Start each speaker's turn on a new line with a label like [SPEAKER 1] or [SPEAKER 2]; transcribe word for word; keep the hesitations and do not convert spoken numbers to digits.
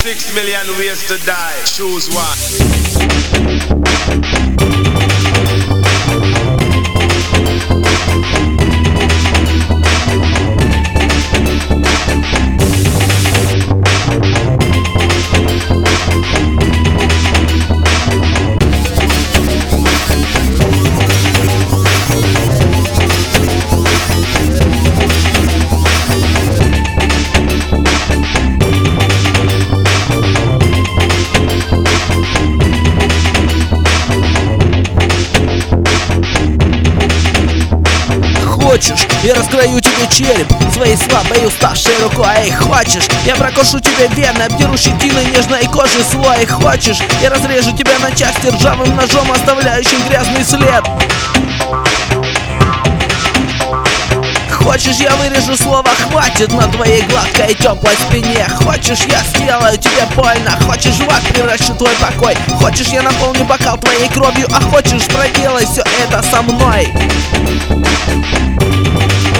[SPEAKER 1] Six million ways to die. Choose one.
[SPEAKER 2] Хочешь, я раскрою тебе череп своей слабой уставшей рукой. Хочешь, я прокушу тебе вены, обдеру щетиной нежной кожи слой. Хочешь, я разрежу тебя на части ржавым ножом, оставляющим грязный след. Хочешь, я вырежу слово «хватит» на твоей гладкой теплой спине. Хочешь, я сделаю тебе больно. Хочешь, в ад превращу твой покой. Хочешь, я наполню бокал твоей кровью. А хочешь, проделай все это со мной.